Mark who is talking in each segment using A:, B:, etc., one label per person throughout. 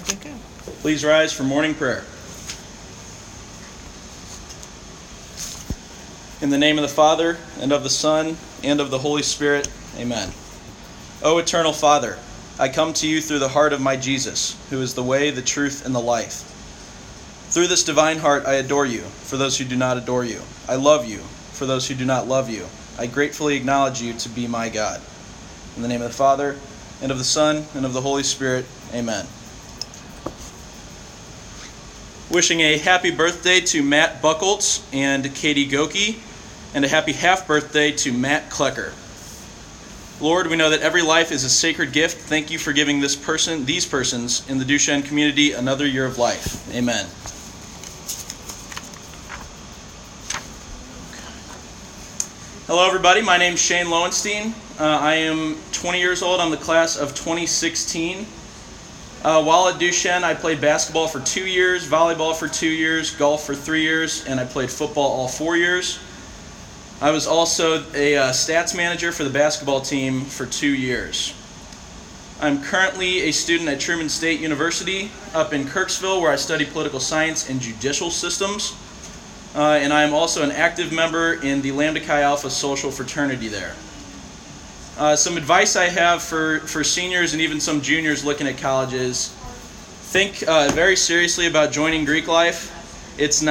A: Okay.
B: Please rise for morning prayer. In the name of the Father, and of the Son, and of the Holy Spirit, amen. O eternal Father, I come to you through the heart of my Jesus, who is the way, the truth, and the life. Through this divine heart I adore you, for those who do not adore you. I love you, for those who do not love you. I gratefully acknowledge you to be my God. In the name of the Father, and of the Son, and of the Holy Spirit, amen. Wishing a happy birthday to Matt Buckholtz and Katie Goki, and a happy half birthday to Matt Klecker. Lord, we know that every life is a sacred gift. Thank you for giving these persons in the Duchesne community another year of life. Amen. Hello, everybody. My name is Shane Lowenstein. I am 20 years old. I'm the class of 2016. While at Duchesne, I played basketball for 2 years, volleyball for 2 years, golf for 3 years, and I played football all 4 years. I was also a stats manager for the basketball team for 2 years. I'm currently a student at Truman State University up in Kirksville, where I study political science and judicial systems. And I am also an active member in the Lambda Chi Alpha social fraternity there. Some advice I have for seniors and even some juniors looking at colleges: think very seriously about joining Greek life. It's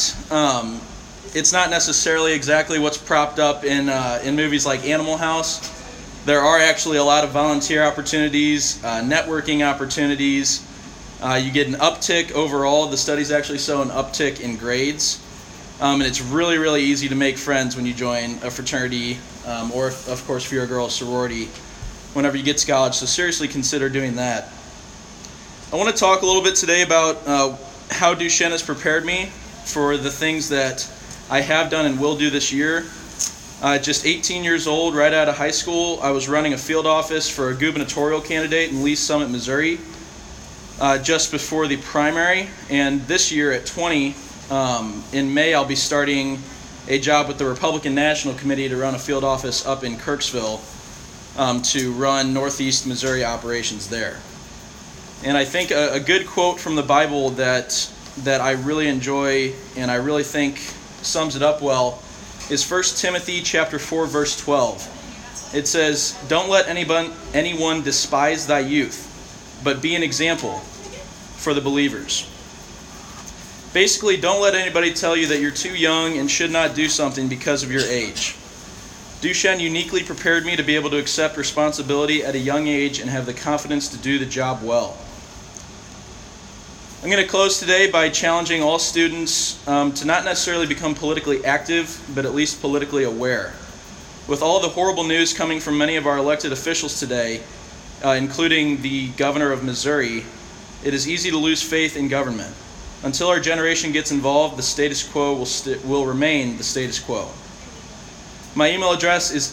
B: not necessarily exactly what's propped up in movies like Animal House. There are actually a lot of volunteer opportunities, networking opportunities. You get an uptick overall. The studies actually show an uptick in grades. And it's really, really easy to make friends when you join a fraternity, or, of course, if you're a girl, a sorority, whenever you get to college. So seriously consider doing that. I want to talk a little bit today about how Duchesne has prepared me for the things that I have done and will do this year. Just 18 years old, right out of high school, I was running a field office for a gubernatorial candidate in Lee's Summit, Missouri, just before the primary. And this year at 20, in May, I'll be starting a job with the Republican National Committee to run a field office up in Kirksville to run Northeast Missouri operations there. And I think a good quote from the Bible that I really enjoy and I really think sums it up well is 1 Timothy chapter 4, verse 12. It says, "Don't let anyone despise thy youth, but be an example for the believers." Basically, don't let anybody tell you that you're too young and should not do something because of your age. Duchesne uniquely prepared me to be able to accept responsibility at a young age and have the confidence to do the job well. I'm going to close today by challenging all students to not necessarily become politically active, but at least politically aware. With all the horrible news coming from many of our elected officials today, including the governor of Missouri, it is easy to lose faith in government. Until our generation gets involved, the status quo will remain the status quo. My email address is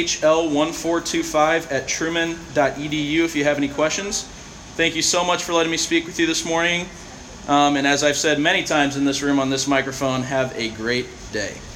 B: shl1425@truman.edu if you have any questions. Thank you so much for letting me speak with you this morning. And as I've said many times in this room on this microphone, have a great day.